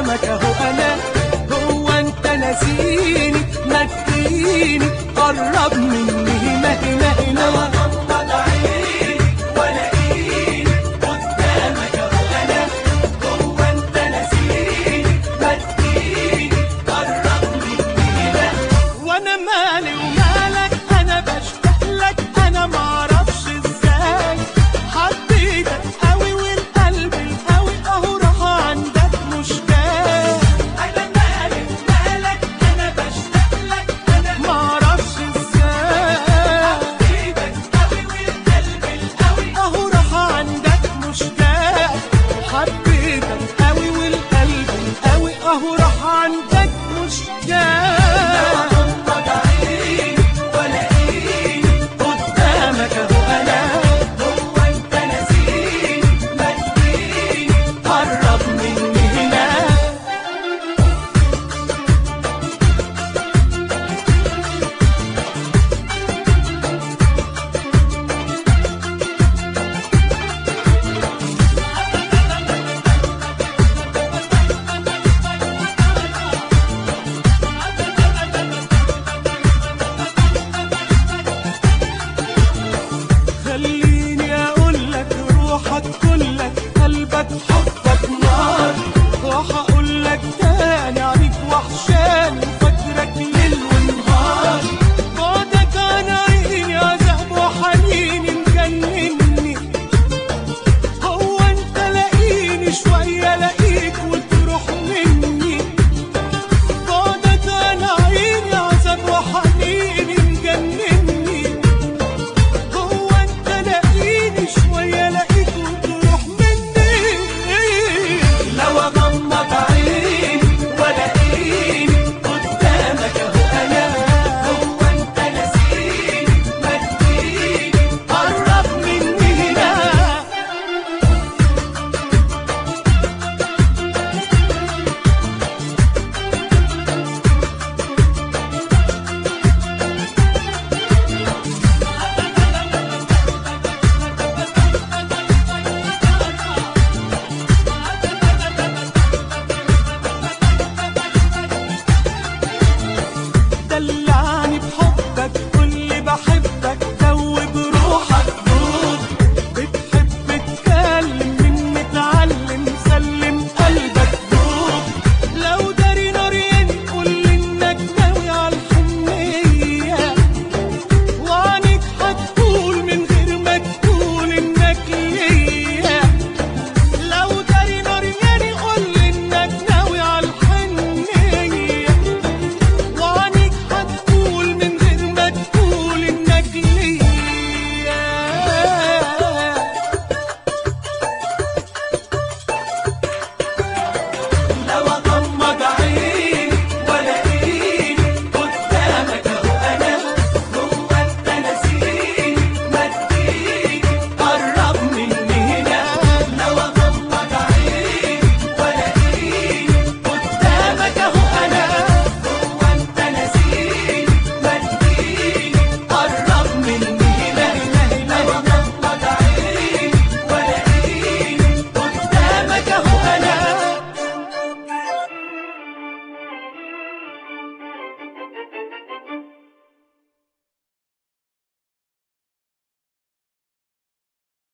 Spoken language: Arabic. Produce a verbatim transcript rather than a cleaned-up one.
قدامك اهو انا. هو انت ناسيني؟ ما تجيني قرب مني هنا هنا هنا. غمض عيني والاقيني قدامك اهو انا. هو انت ناسيني؟ ما تجيني قرب مني هنا. وانا مالي ومالك، انا بشتاق لك، انا معرفش ازاي حبيتك قوي والقلب القوي اهو راح عندك مش جاي. انا مالي ومالك، انا بشتاق لك، انا معرفش ازاي حبيتك قوي والقلب القوي اهو راح عندك مش جاي. حبيتك قوي